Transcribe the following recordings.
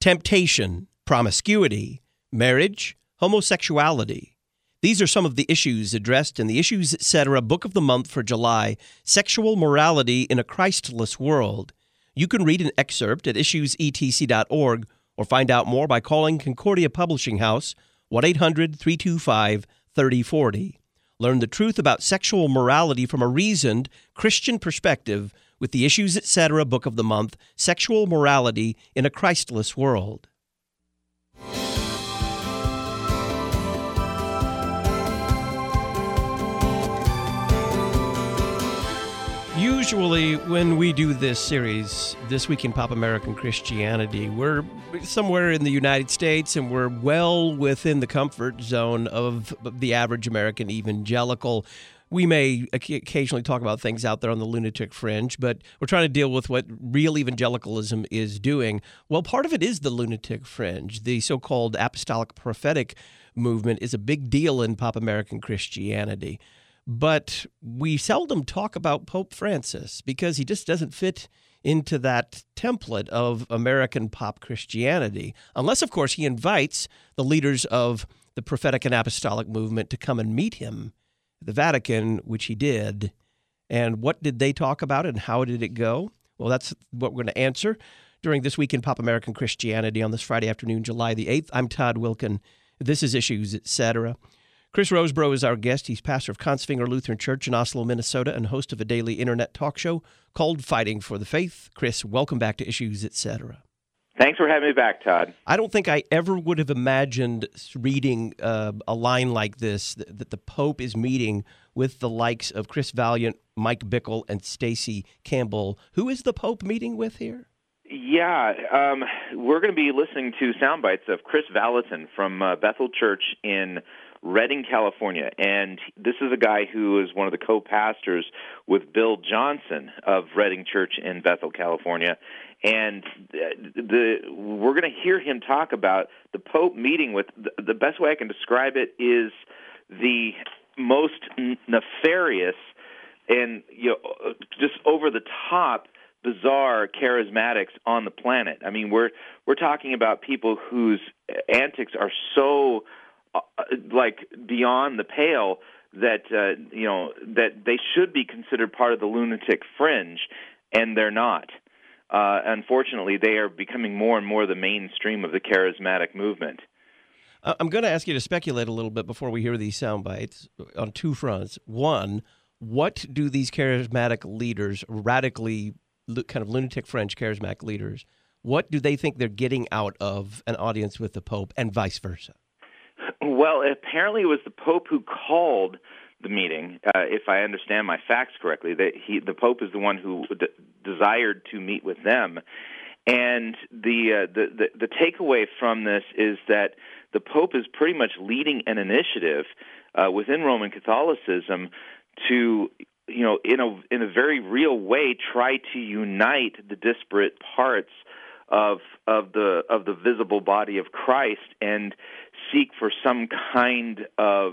temptation, promiscuity, marriage, homosexuality. These are some of the issues addressed in the Issues Etc. Book of the Month for July, Sexual Morality in a Christless World. You can read an excerpt at issuesetc.org or find out more by calling Concordia Publishing House, 1-800-325-3040. Learn the truth about sexual morality from a reasoned Christian perspective with the Issues Etc. Book of the Month, Sexual Morality in a Christless World. Usually when we do this series, This Week in Pop American Christianity, we're somewhere in the United States and we're well within the comfort zone of the average American evangelical. We may occasionally talk about things out there on the lunatic fringe, but we're trying to deal with what real evangelicalism is doing. Well, part of it is the lunatic fringe. The so-called apostolic prophetic movement is a big deal in pop American Christianity. But we seldom talk about Pope Francis because he just doesn't fit into that template of American pop Christianity, unless, of course, he invites the leaders of the prophetic and apostolic movement to come and meet him at the Vatican, which he did. And what did they talk about and how did it go? Well, that's what we're going to answer during This Week in Pop American Christianity on this Friday afternoon, July the 8th. I'm Todd Wilkin. This is Issues Etc. Chris Rosebrough is our guest. He's pastor of Kongsvinger Lutheran Church in Oslo, Minnesota, and host of a daily internet talk show called Fighting for the Faith. Chris, welcome back to Issues Etc. Thanks for having me back, Todd. I don't think I ever would have imagined reading a line like this, that the Pope is meeting with the likes of Chris Valiant, Mike Bickle, and Stacey Campbell. Who is the Pope meeting with here? Yeah, we're going to be listening to sound bites of Chris Vallotton from Bethel Church in Redding, California, and this is a guy who is one of the co-pastors with Bill Johnson of Redding Church in Bethel, California, and we're going to hear him talk about the Pope meeting with, the best way I can describe it is the most nefarious and just over-the-top bizarre charismatics on the planet. I mean, we're talking about people whose antics are so beyond the pale that that they should be considered part of the lunatic fringe, and they're not. Unfortunately, they are becoming more and more the mainstream of the charismatic movement. I'm going to ask you to speculate a little bit before we hear these sound bites on two fronts. One, what do these charismatic leaders, radically kind of lunatic French charismatic leaders, what do they think they're getting out of an audience with the Pope, and vice versa? Well, apparently it was the Pope who called the meeting, if I understand my facts correctly. The Pope is the one who desired to meet with them. And the takeaway from this is that the Pope is pretty much leading an initiative within Roman Catholicism to, in a very real way, try to unite the disparate parts of the visible body of Christ and seek for some kind of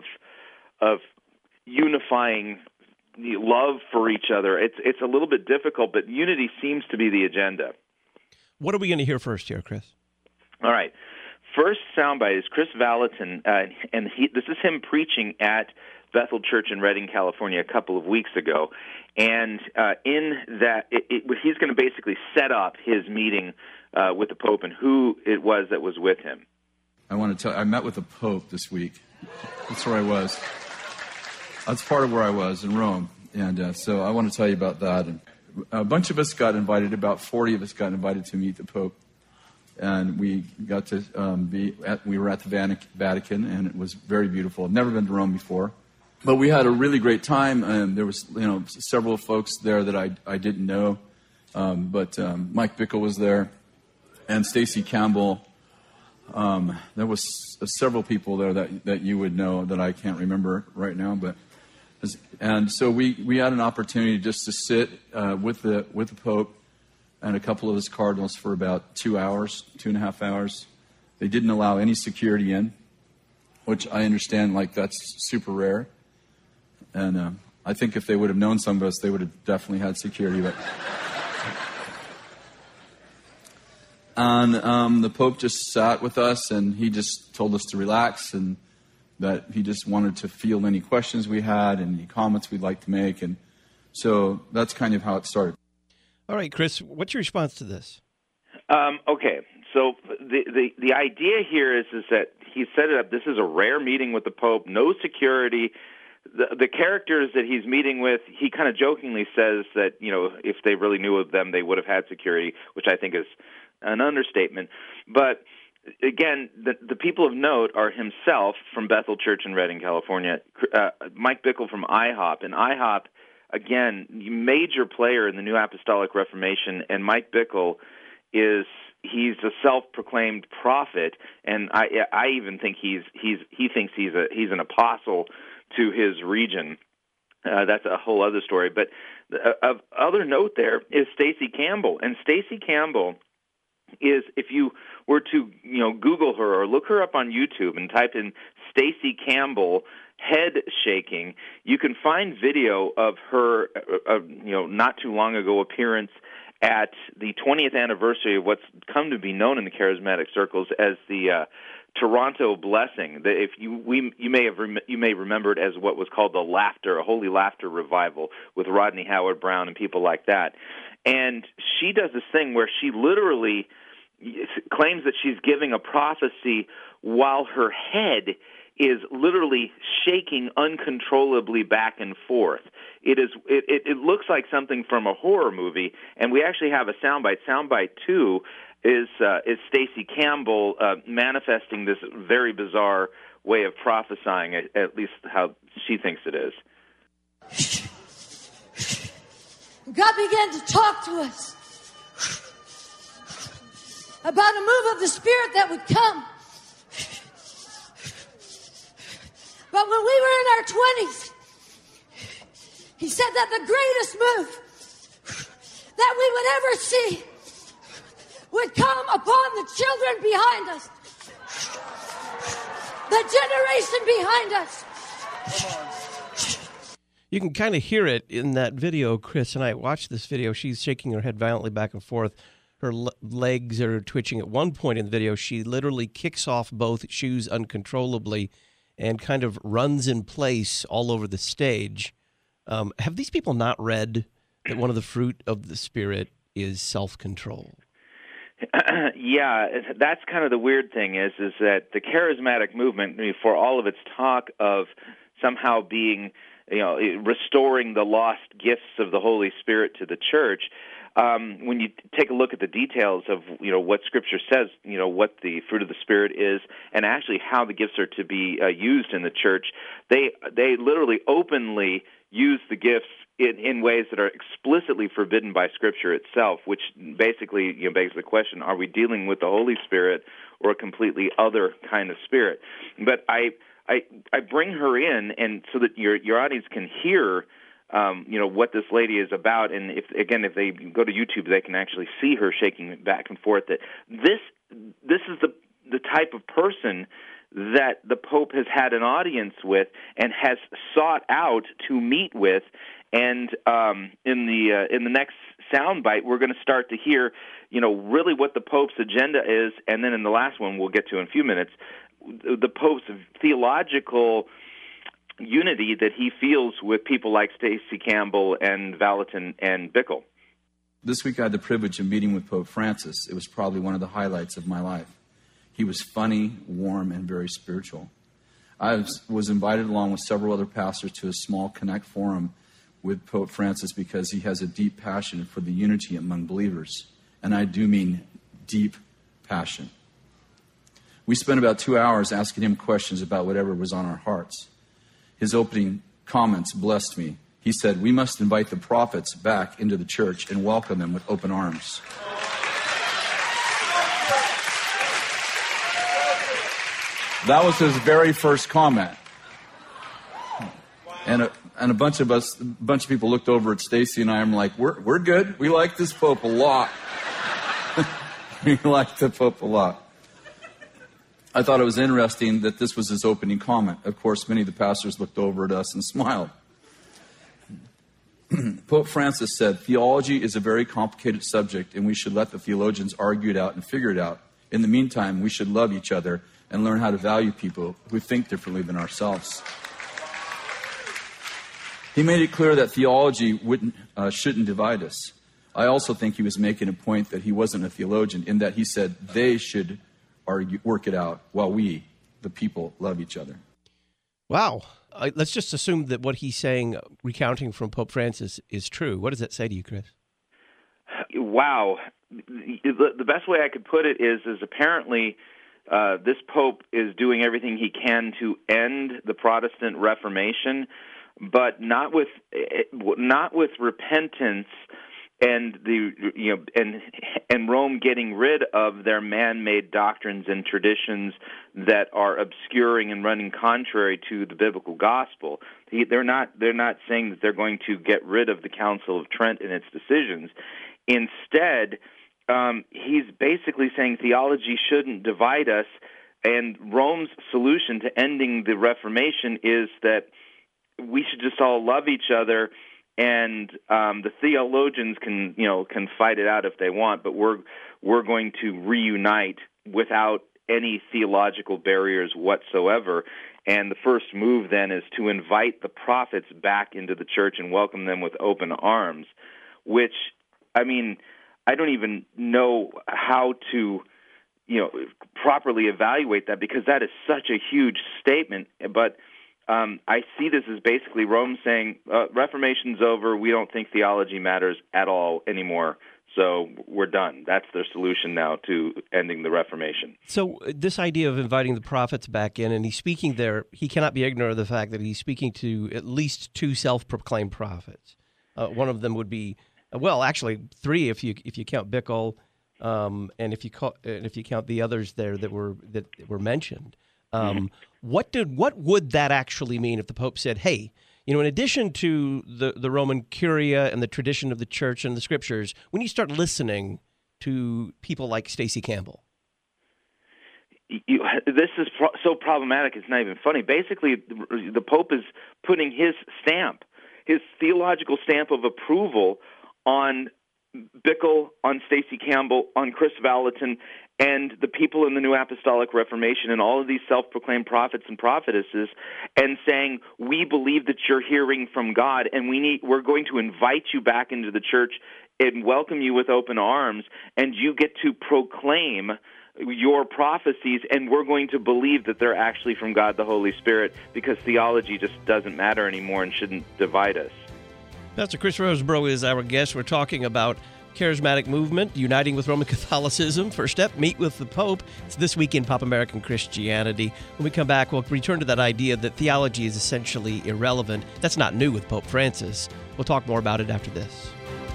unifying love for each other. It's a little bit difficult, but unity seems to be the agenda. What are we going to hear first here, Chris? All right. First soundbite is Chris Vallotton, and this is him preaching at Bethel Church in Redding, California, a couple of weeks ago. And in that, he's going to basically set up his meeting with the Pope and who it was that was with him. I want to tell you, I met with the Pope this week. That's where I was. That's part of where I was, in Rome. And so I want to tell you about that. And a bunch of us got invited, about 40 of us got invited to meet the Pope. And we got to we were at the Vatican, and it was very beautiful. I've never been to Rome before. But we had a really great time, and there was several folks there that I didn't know. But Mike Bickle was there, and Stacey Campbell. There was several people there that you would know that I can't remember right now, and so we had an opportunity just to sit with the Pope and a couple of his cardinals for about 2.5 hours. They didn't allow any security in, which I understand, that's super rare. And I think if they would have known some of us, they would have definitely had security. But And the Pope just sat with us, and he just told us to relax, and that he just wanted to field any questions we had and any comments we'd like to make. And so that's kind of how it started. All right, Chris, what's your response to this? Okay, so the idea here is that he set it up. This is a rare meeting with the Pope, no security. The characters that he's meeting with, he kind of jokingly says that, if they really knew of them, they would have had security, which I think is an understatement. But again, the people of note are himself from Bethel Church in Redding, California, Mike Bickle from IHOP. And IHOP, again, major player in the New Apostolic Reformation, and Mike Bickle he's a self-proclaimed prophet, and I even think he thinks he's an apostle to his region. That's a whole other story. But of other note there is Stacey Campbell, and Stacey Campbell is, if you were to Google her or look her up on YouTube and type in Stacey Campbell head shaking, you can find video of her not too long ago appearance at the 20th anniversary of what's come to be known in the charismatic circles as the Toronto Blessing. You may remember it as what was called a Holy Laughter Revival with Rodney Howard-Browne and people like that. And she does this thing where she literally claims that she's giving a prophecy while her head is literally shaking uncontrollably back and forth. It looks like something from a horror movie, and we actually have a soundbite. Soundbite 2 is Stacey Campbell manifesting this very bizarre way of prophesying, at least how she thinks it is. God began to talk to us about a move of the Spirit that would come. But when we were in our 20s, he said that the greatest move that we would ever see would come upon the children behind us, the generation behind us. You can kind of hear it in that video. Chris and I watched this video. She's shaking her head violently back and forth. Her legs are twitching. At one point in the video, she literally kicks off both shoes uncontrollably and kind of runs in place all over the stage. Have these people not read that one of the fruit of the Spirit is self-control? Yeah, that's kind of the weird thing is that the charismatic movement, for all of its talk of somehow being, restoring the lost gifts of the Holy Spirit to the church, when you take a look at the details of what Scripture says, what the fruit of the Spirit is, and actually how the gifts are to be used in the church, they literally openly use the gifts in ways that are explicitly forbidden by Scripture itself, which basically begs the question: are we dealing with the Holy Spirit or a completely other kind of spirit? But I bring her in, and so that your audience can hear what this lady is about, and if they go to YouTube, they can actually see her shaking back and forth. That this is the type of person that the Pope has had an audience with and has sought out to meet with. And in the next soundbite, we're going to start to hear, really what the Pope's agenda is, and then in the last one we'll get to in a few minutes, the Pope's theological unity that he feels with people like Stacey Campbell and Valentin and Bickle. This week I had the privilege of meeting with Pope Francis. It was probably one of the highlights of my life. He was funny, warm, and very spiritual. I was invited along with several other pastors to a small Connect forum with Pope Francis because he has a deep passion for the unity among believers. And I do mean deep passion. We spent about 2 hours asking him questions about whatever was on our hearts. His opening comments blessed me. He said, "We must invite the prophets back into the church and welcome them with open arms." That was his very first comment. And a bunch of people looked over at Stacey and I, and I'm like, we're good. We like this Pope a lot. We like the Pope a lot. I thought it was interesting that this was his opening comment. Of course, many of the pastors looked over at us and smiled. Pope Francis said, "Theology is a very complicated subject, and we should let the theologians argue it out and figure it out. In the meantime, we should love each other and learn how to value people who think differently than ourselves." He made it clear that theology shouldn't divide us. I also think he was making a point that he wasn't a theologian, in that he said they should work it out while we, the people, love each other. Wow. Let's just assume that what he's saying, recounting from Pope Francis, is true. What does that say to you, Chris? Wow. The best way I could put it is apparently this Pope is doing everything he can to end the Protestant Reformation, but not with repentance and and Rome getting rid of their man-made doctrines and traditions that are obscuring and running contrary to the biblical gospel. They're not saying that they're going to get rid of the Council of Trent and its decisions. Instead, he's basically saying theology shouldn't divide us, and Rome's solution to ending the Reformation is that we should just all love each other. And the theologians can fight it out if they want, but we're going to reunite without any theological barriers whatsoever. And the first move then is to invite the prophets back into the church and welcome them with open arms. Which, I mean, I don't even know how to properly evaluate that, because that is such a huge statement. But I see this as basically Rome saying, Reformation's over, we don't think theology matters at all anymore, so we're done. That's their solution now to ending the Reformation. So this idea of inviting the prophets back in, and he's speaking there, he cannot be ignorant of the fact that he's speaking to at least two self-proclaimed prophets. One of them would be, actually three if you count Bickle, and if you count the others there that were mentioned. What would that actually mean if the Pope said, hey, in addition to the Roman Curia and the tradition of the church and the scriptures, we need to start listening to people like Stacey Campbell? This is so problematic, it's not even funny. Basically, the Pope is putting his theological stamp of approval on Bickle, on Stacey Campbell, on Chris Vallotton, and the people in the New Apostolic Reformation and all of these self-proclaimed prophets and prophetesses, and saying, we believe that you're hearing from God, and we're going to invite you back into the church and welcome you with open arms, and you get to proclaim your prophecies, and we're going to believe that they're actually from God the Holy Spirit, because theology just doesn't matter anymore and shouldn't divide us. Pastor Chris Rosebrough is our guest. We're talking about charismatic movement, uniting with Roman Catholicism. First step, meet with the Pope. It's This Week in Pop American Christianity. When we come back, we'll return to that idea that theology is essentially irrelevant. That's not new with Pope Francis. We'll talk more about it after this.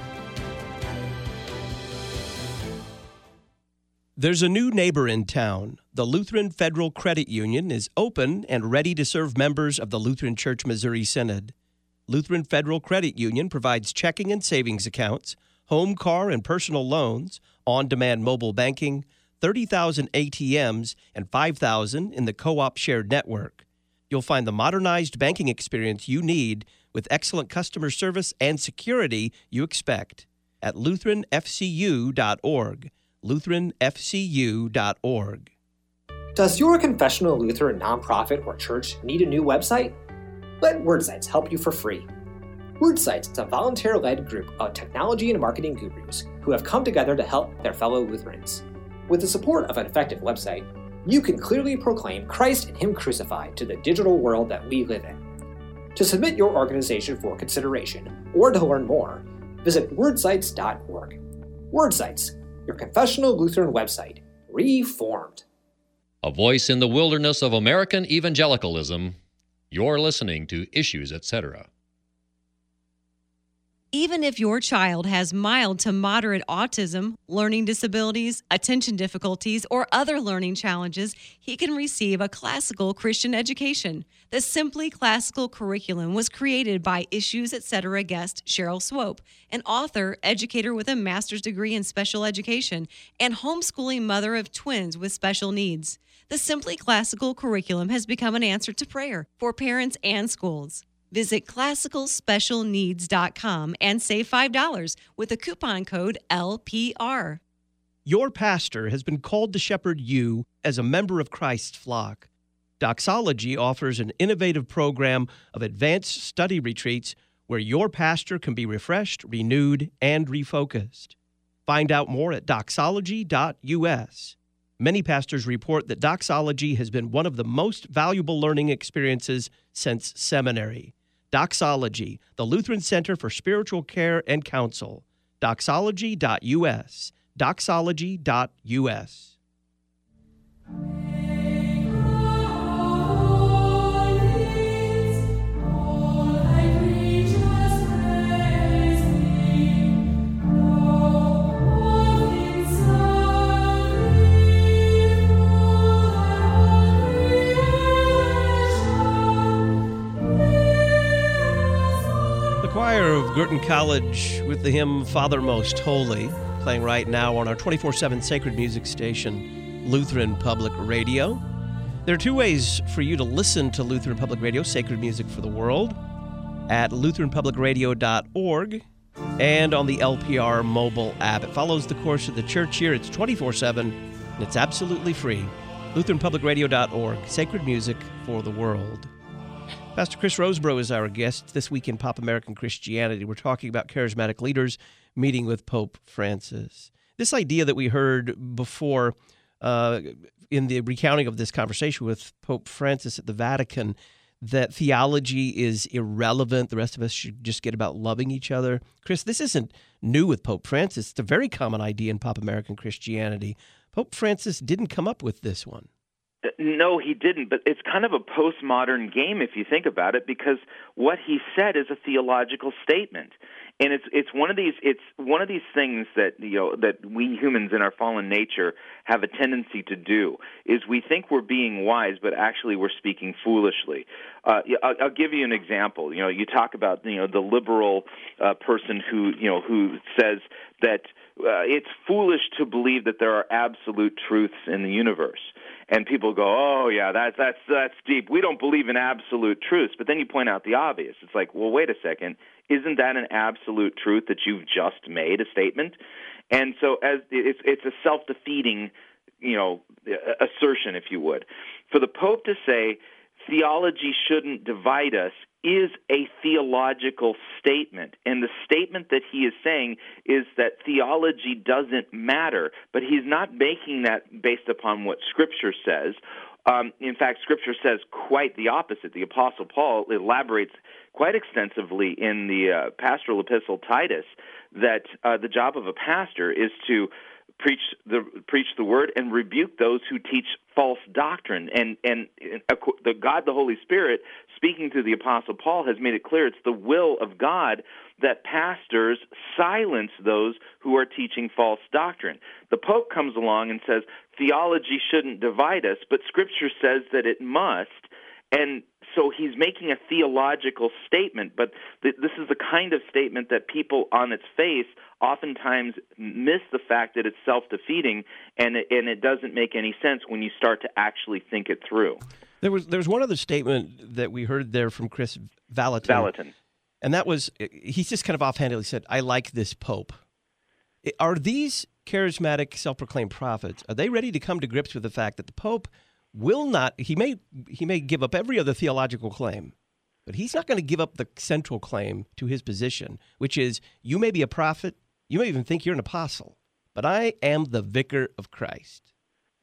There's a new neighbor in town. The Lutheran Federal Credit Union is open and ready to serve members of the Lutheran Church Missouri Synod. Lutheran Federal Credit Union provides checking and savings accounts, home, car, and personal loans, on-demand mobile banking, 30,000 ATMs, and 5,000 in the Co-op Shared Network. You'll find the modernized banking experience you need with excellent customer service and security you expect at LutheranFCU.org. LutheranFCU.org. Does your confessional Lutheran nonprofit or church need a new website? Let WordSites help you for free. WordSites is a volunteer-led group of technology and marketing gurus who have come together to help their fellow Lutherans. With the support of an effective website, you can clearly proclaim Christ and Him crucified to the digital world that we live in. To submit your organization for consideration or to learn more, visit wordsites.org. WordSites, your confessional Lutheran website, reformed. A voice in the wilderness of American evangelicalism. You're listening to Issues, Etc. Even if your child has mild to moderate autism, learning disabilities, attention difficulties, or other learning challenges, he can receive a classical Christian education. The Simply Classical curriculum was created by Issues Etc. guest Cheryl Swope, an author, educator with a master's degree in special education, and homeschooling mother of twins with special needs. The Simply Classical curriculum has become an answer to prayer for parents and schools. Visit classicalspecialneeds.com and save $5 with a coupon code LPR. Your pastor has been called to shepherd you as a member of Christ's flock. Doxology offers an innovative program of advanced study retreats where your pastor can be refreshed, renewed, and refocused. Find out more at doxology.us. Many pastors report that doxology has been one of the most valuable learning experiences since seminary. Doxology, the Lutheran Center for Spiritual Care and Counsel. Doxology.us. Doxology.us. Choir of Girton College with the hymn Father Most Holy, playing right now on our 24/7 sacred music station, Lutheran Public Radio. There are two ways for you to listen to Lutheran Public Radio, Sacred Music for the World, at lutheranpublicradio.org and on the LPR mobile app. It follows the course of the church here. It's 24/7, and it's absolutely free. lutheranpublicradio.org, Sacred Music for the World. Pastor Chris Rosebrough is our guest this week in Pop American Christianity. We're talking about charismatic leaders meeting with Pope Francis. This idea that we heard before in the recounting of this conversation with Pope Francis at the Vatican, that theology is irrelevant, the rest of us should just get about loving each other. Chris, this isn't new with Pope Francis. It's a very common idea in Pop American Christianity. Pope Francis didn't come up with this one. No, he didn't, but it's kind of a postmodern game if you think about it, because what he said is a theological statement. And it's one of these things that that we humans in our fallen nature have a tendency to do, is we think we're being wise, but actually we're speaking foolishly. I'll give you an example. You talk about the liberal person who says that it's foolish to believe that there are absolute truths in the universe. And people go, oh, yeah, that's deep. We don't believe in absolute truths. But then you point out the obvious. It's like, well, wait a second. Isn't that an absolute truth that you've just made a statement? And so it's a self-defeating, assertion, if you would. For the Pope to say theology shouldn't divide us is a theological statement. And the statement that he is saying is that theology doesn't matter, but he's not making that based upon what Scripture says. In fact, Scripture says quite the opposite. The Apostle Paul elaborates quite extensively in the pastoral epistle Titus that the job of a pastor is to preach the word and rebuke those who teach false doctrine. And the God, the Holy Spirit, speaking to the Apostle Paul, has made it clear it's the will of God that pastors silence those who are teaching false doctrine. The Pope comes along and says theology shouldn't divide us, but Scripture says that it must. And so he's making a theological statement, but this is the kind of statement that people on its face oftentimes miss the fact that it's self-defeating, and it doesn't make any sense when you start to actually think it through. There was one other statement that we heard there from Chris Vallotton. And that was, he just kind of offhandedly said, I like this Pope. Are these charismatic self-proclaimed prophets, are they ready to come to grips with the fact that the Pope will not, he may give up every other theological claim, but he's not going to give up the central claim to his position, which is, you may be a prophet, you may even think you're an apostle, but I am the vicar of Christ.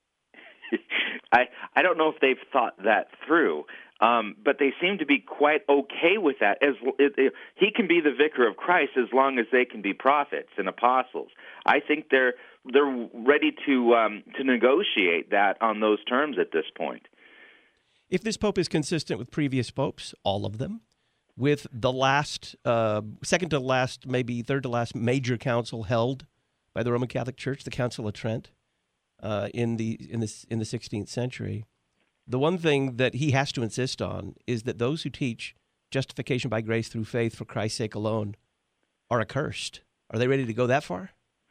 I don't know if they've thought that through, but they seem to be quite okay with that. He can be the vicar of Christ as long as they can be prophets and apostles. I think they're ready to negotiate that on those terms at this point. If this pope is consistent with previous popes, all of them, with the last, second to last, maybe third to last major council held by the Roman Catholic Church, the Council of Trent, in the 16th century, the one thing that he has to insist on is that those who teach justification by grace through faith for Christ's sake alone are accursed. Are they ready to go that far?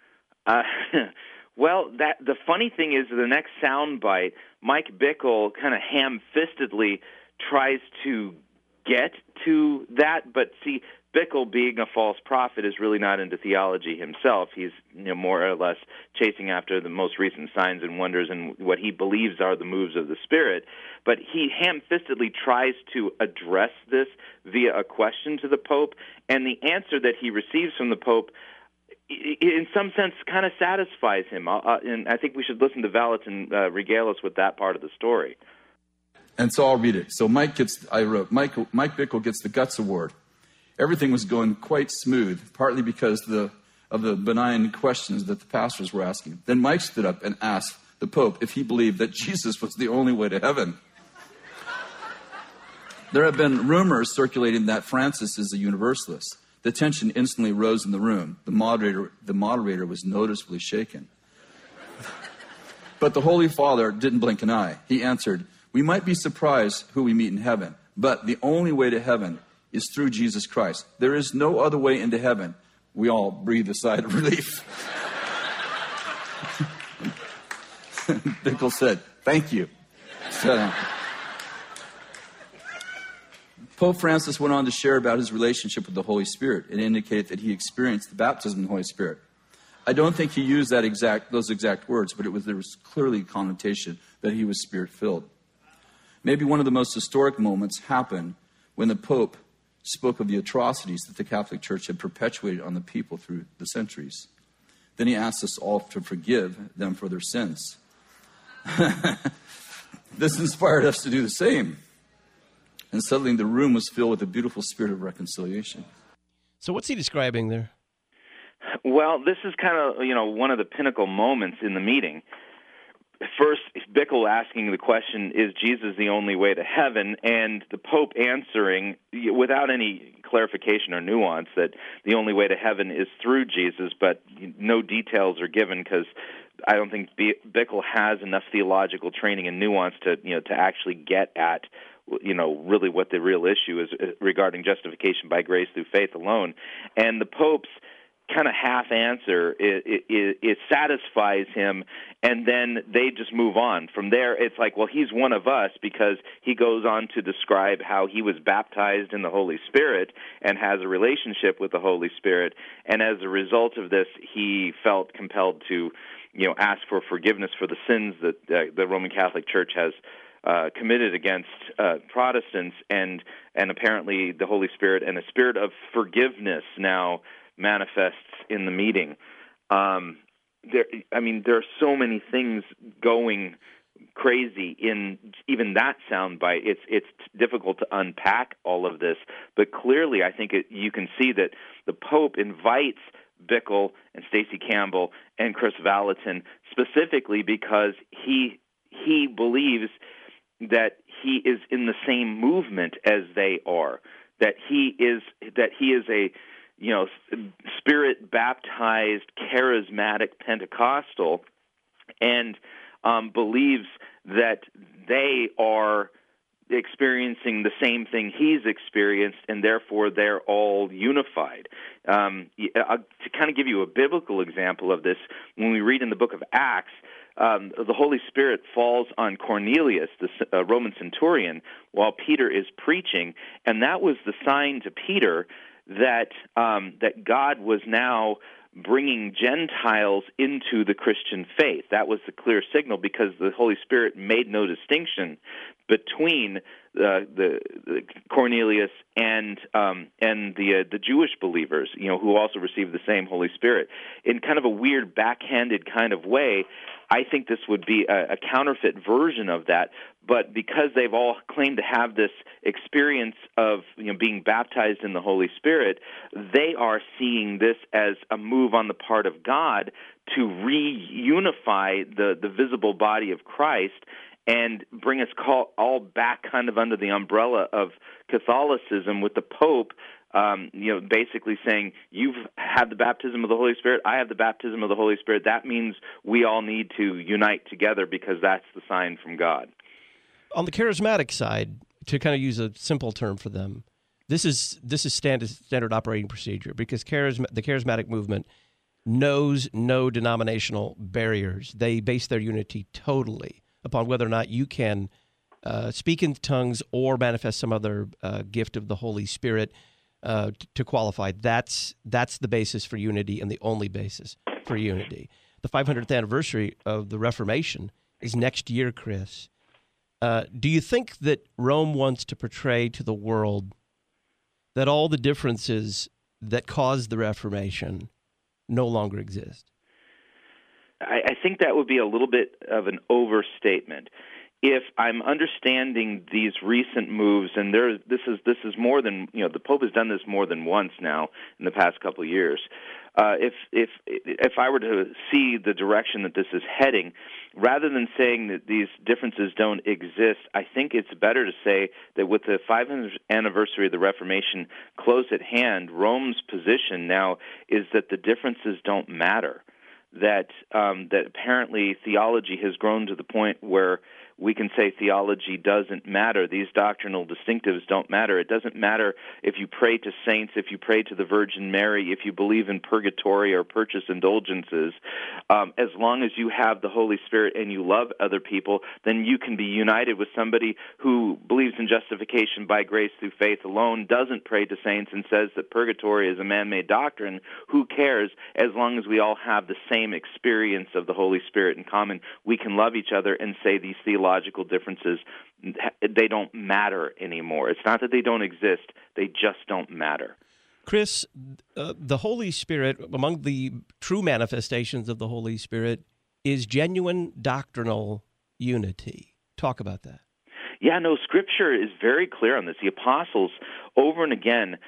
Well, the funny thing is, the next soundbite, Mike Bickle kind of ham-fistedly tries to get to that. But see, Bickle, being a false prophet, is really not into theology himself. He's more or less chasing after the most recent signs and wonders and what he believes are the moves of the Spirit. But he ham-fistedly tries to address this via a question to the Pope, and the answer that he receives from the Pope, in some sense, kind of satisfies him. And I think we should listen to Vallotton regale us with that part of the story. And so I'll read it. So Mike Bickle gets the Guts Award. Everything was going quite smooth, partly because of the benign questions that the pastors were asking. Then Mike stood up and asked the Pope if he believed that Jesus was the only way to heaven. There have been rumors circulating that Francis is a universalist. The tension instantly rose in the room. The moderator was noticeably shaken. But the Holy Father didn't blink an eye. He answered, "We might be surprised who we meet in heaven, but the only way to heaven is through Jesus Christ. There is no other way into heaven." We all breathed a sigh of relief. Bickle said, "Thank you." Pope Francis went on to share about his relationship with the Holy Spirit and indicated that he experienced the baptism of the Holy Spirit. I don't think he used those exact words, but there was clearly a connotation that he was Spirit-filled. Maybe one of the most historic moments happened when the Pope spoke of the atrocities that the Catholic Church had perpetuated on the people through the centuries. Then he asked us all to forgive them for their sins. This inspired us to do the same. And suddenly the room was filled with a beautiful spirit of reconciliation. So what's he describing there? Well, this is kind of, one of the pinnacle moments in the meeting. First, Bickle asking the question, is Jesus the only way to heaven? And the Pope answering, without any clarification or nuance, that the only way to heaven is through Jesus, but no details are given because I don't think Bickle has enough theological training and nuance to actually get at really what the real issue is regarding justification by grace through faith alone. And the Pope's kind of half answer it satisfies him, and then they just move on. From there, it's like, well, he's one of us, because he goes on to describe how he was baptized in the Holy Spirit and has a relationship with the Holy Spirit, and as a result of this, he felt compelled to ask for forgiveness for the sins that the Roman Catholic Church has committed against Protestants, and apparently the Holy Spirit and a spirit of forgiveness now manifests in the meeting. There are so many things going crazy in even that soundbite. It's difficult to unpack all of this, but clearly I think you can see that the Pope invites Bickle and Stacey Campbell and Chris Vallotton specifically because he believes that he is in the same movement as they are, that he is a Spirit-baptized, charismatic Pentecostal, and believes that they are experiencing the same thing he's experienced, and therefore they're all unified. To kind of give you a biblical example of this, when we read in the book of Acts, the Holy Spirit falls on Cornelius, the Roman centurion, while Peter is preaching, and that was the sign to Peter that God was now bringing Gentiles into the Christian faith. That was the clear signal, because the Holy Spirit made no distinction between the Cornelius and the Jewish believers, who also received the same Holy Spirit. In kind of a weird, backhanded kind of way, I think this would be a counterfeit version of that. But because they've all claimed to have this experience of being baptized in the Holy Spirit, they are seeing this as a move on the part of God to reunify the visible body of Christ and bring us all back kind of under the umbrella of Catholicism, with the Pope basically saying, you've had the baptism of the Holy Spirit, I have the baptism of the Holy Spirit. That means we all need to unite together because that's the sign from God. On the charismatic side, to kind of use a simple term for them, this is standard operating procedure, because the charismatic movement knows no denominational barriers. They base their unity totally upon whether or not you can speak in tongues or manifest some other gift of the Holy Spirit to qualify. That's the basis for unity and the only basis for unity. The 500th anniversary of the Reformation is next year, Chris. Do you think that Rome wants to portray to the world that all the differences that caused the Reformation no longer exist? I think that would be a little bit of an overstatement. If I'm understanding these recent moves, and this is more than, the Pope has done this more than once now in the past couple of years. If I were to see the direction that this is heading, rather than saying that these differences don't exist, I think it's better to say that with the 500th anniversary of the Reformation close at hand, Rome's position now is that the differences don't matter. That apparently theology has grown to the point where we can say theology doesn't matter. These doctrinal distinctives don't matter. It doesn't matter if you pray to saints, if you pray to the Virgin Mary, if you believe in purgatory or purchase indulgences. As long as you have the Holy Spirit and you love other people, then you can be united with somebody who believes in justification by grace through faith alone, doesn't pray to saints, and says that purgatory is a man-made doctrine. Who cares? As long as we all have the same experience of the Holy Spirit in common, we can love each other and say these theological differences, they don't matter anymore. It's not that they don't exist, they just don't matter. Chris, the Holy Spirit, among the true manifestations of the Holy Spirit, is genuine doctrinal unity. Talk about that. Yeah, no, Scripture is very clear on this. The apostles, over and again,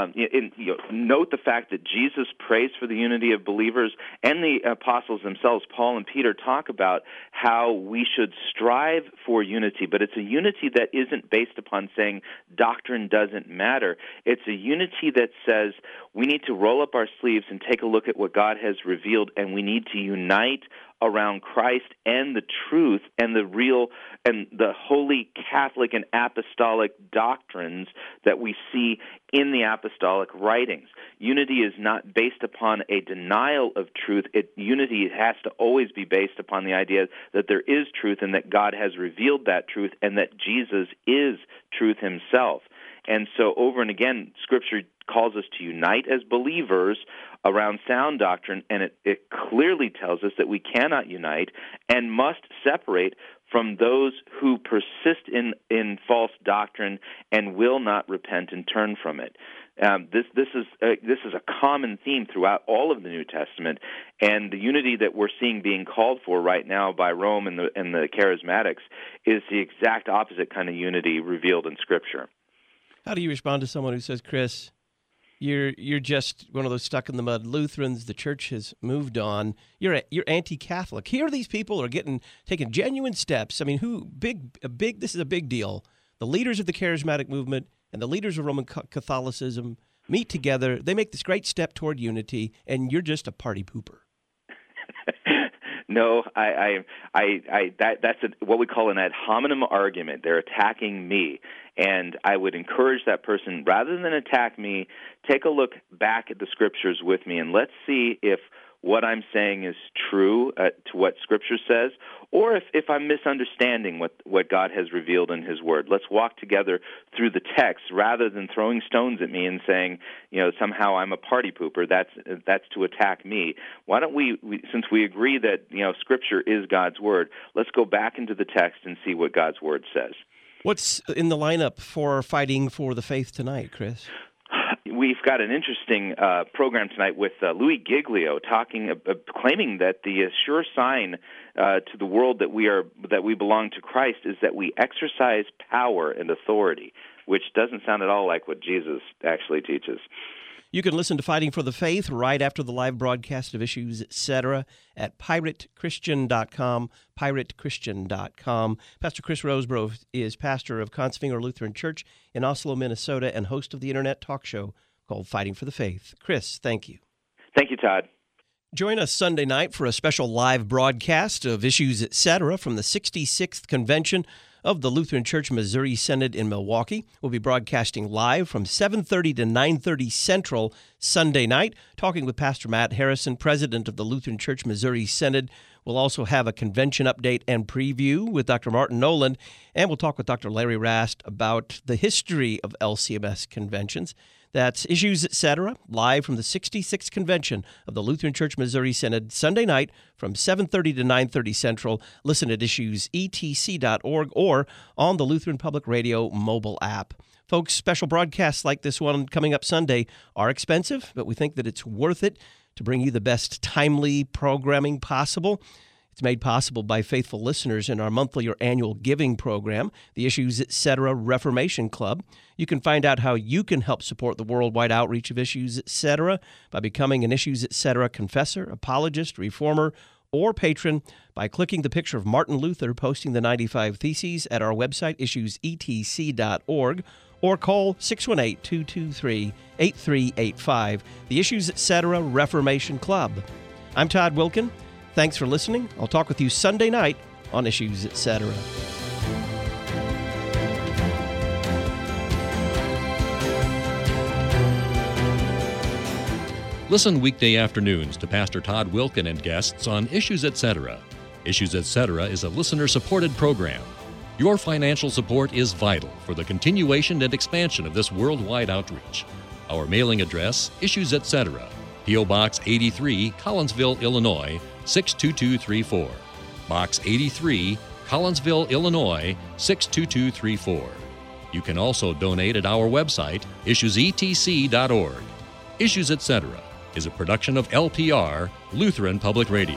note the fact that Jesus prays for the unity of believers, and the apostles themselves, Paul and Peter, talk about how we should strive for unity, but it's a unity that isn't based upon saying doctrine doesn't matter. It's a unity that says we need to roll up our sleeves and take a look at what God has revealed, and we need to unite around Christ and the truth and the real and the holy Catholic and apostolic doctrines that we see in the apostolic writings. Unity is not based upon a denial of truth. Unity has to always be based upon the idea that there is truth and that God has revealed that truth and that Jesus is truth himself. And so over and again, Scripture calls us to unite as believers around sound doctrine, and it clearly tells us that we cannot unite and must separate from those who persist in false doctrine and will not repent and turn from it. This is a common theme throughout all of the New Testament, and the unity that we're seeing being called for right now by Rome and the Charismatics is the exact opposite kind of unity revealed in Scripture. How do you respond to someone who says, Chris, you're just one of those stuck-in-the-mud Lutherans, the church has moved on, you're anti-Catholic. Here these people are taking genuine steps. I mean, this is a big deal. The leaders of the charismatic movement and the leaders of Roman Catholicism meet together. They make this great step toward unity, and you're just a party pooper. No, that's what we call an ad hominem argument. They're attacking me, and I would encourage that person, rather than attack me, take a look back at the Scriptures with me, and let's see if what I'm saying is true to what Scripture says, or if I'm misunderstanding what God has revealed in His Word. Let's walk together through the text rather than throwing stones at me and saying, somehow I'm a party pooper. That's to attack me. Why don't we since we agree that Scripture is God's Word, let's go back into the text and see what God's Word says. What's in the lineup for Fighting for the Faith tonight, Chris? We've got an interesting program tonight with Louis Giglio claiming that the sure sign to the world that we belong to Christ is that we exercise power and authority, which doesn't sound at all like what Jesus actually teaches. You can listen to Fighting for the Faith right after the live broadcast of Issues, Etc. at piratechristian.com, piratechristian.com. Pastor Chris Rosebrough is pastor of Kongsvinger Lutheran Church in Oslo, Minnesota, and host of the internet talk show called Fighting for the Faith. Chris, thank you. Thank you, Todd. Join us Sunday night for a special live broadcast of Issues, Etc. from the 66th Convention of the Lutheran Church Missouri Synod in Milwaukee. We'll be broadcasting live from 7:30 to 9:30 Central Sunday night, talking with Pastor Matt Harrison, president of the Lutheran Church Missouri Synod. We'll also have a convention update and preview with Dr. Martin Noland, and we'll talk with Dr. Larry Rast about the history of LCMS conventions. That's Issues, Etc., live from the 66th Convention of the Lutheran Church Missouri Synod, Sunday night from 7:30 to 9:30 Central. Listen at issuesetc.org or on the Lutheran Public Radio mobile app. Folks, special broadcasts like this one coming up Sunday are expensive, but we think that it's worth it to bring you the best timely programming possible. It's made possible by faithful listeners in our monthly or annual giving program, the Issues, Etc. Reformation Club. You can find out how you can help support the worldwide outreach of Issues, Etc. by becoming an Issues, Etc. confessor, apologist, reformer, or patron by clicking the picture of Martin Luther posting the 95 Theses at our website, issuesetc.org, or call 618-223-8385, the Issues, Etc. Reformation Club. I'm Todd Wilkin. Thanks for listening. I'll talk with you Sunday night on Issues, Etc. Listen weekday afternoons to Pastor Todd Wilkin and guests on Issues, Etc. Issues, Etc. is a listener-supported program. Your financial support is vital for the continuation and expansion of this worldwide outreach. Our mailing address, Issues, Etc., P.O. Box 83, Collinsville, Illinois, 62234. Box 83, Collinsville, Illinois, 62234. You can also donate at our website, issuesetc.org. Issues, Etc. is a production of LPR, Lutheran Public Radio.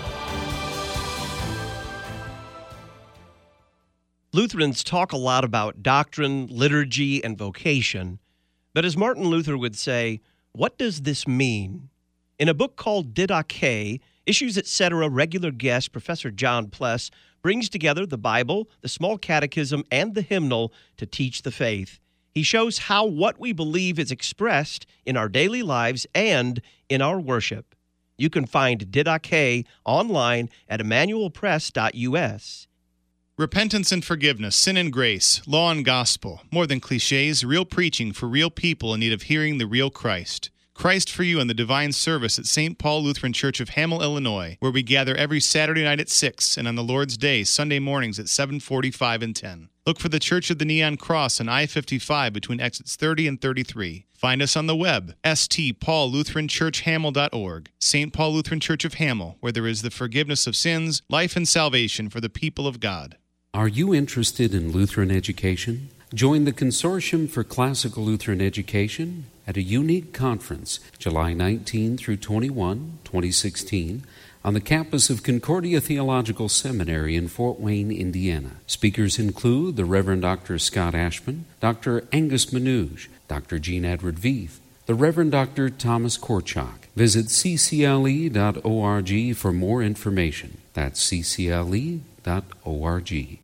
Lutherans talk a lot about doctrine, liturgy, and vocation, but as Martin Luther would say, what does this mean? In a book called Didache, Issues, Etc. regular guest Professor John Pless brings together the Bible, the Small Catechism, and the hymnal to teach the faith. He shows how what we believe is expressed in our daily lives and in our worship. You can find Didache online at emmanuelpress.us. Repentance and forgiveness, sin and grace, law and gospel, more than cliches, real preaching for real people in need of hearing the real Christ. Christ for You and the Divine Service at St. Paul Lutheran Church of Hamel, Illinois, where we gather every Saturday night at 6 and on the Lord's Day, Sunday mornings at 7:45 and 10. Look for the Church of the Neon Cross on I-55 between exits 30 and 33. Find us on the web, stpaullutheranchurchhamel.org. St. Paul Lutheran Church of Hamel, where there is the forgiveness of sins, life and salvation for the people of God. Are you interested in Lutheran education? Join the Consortium for Classical Lutheran Education at a unique conference, July 19 through 21, 2016, on the campus of Concordia Theological Seminary in Fort Wayne, Indiana. Speakers include the Reverend Dr. Scott Ashman, Dr. Angus Manouge, Dr. Jean Edward Veith, the Reverend Dr. Thomas Korchak. Visit ccle.org for more information. That's ccle.org.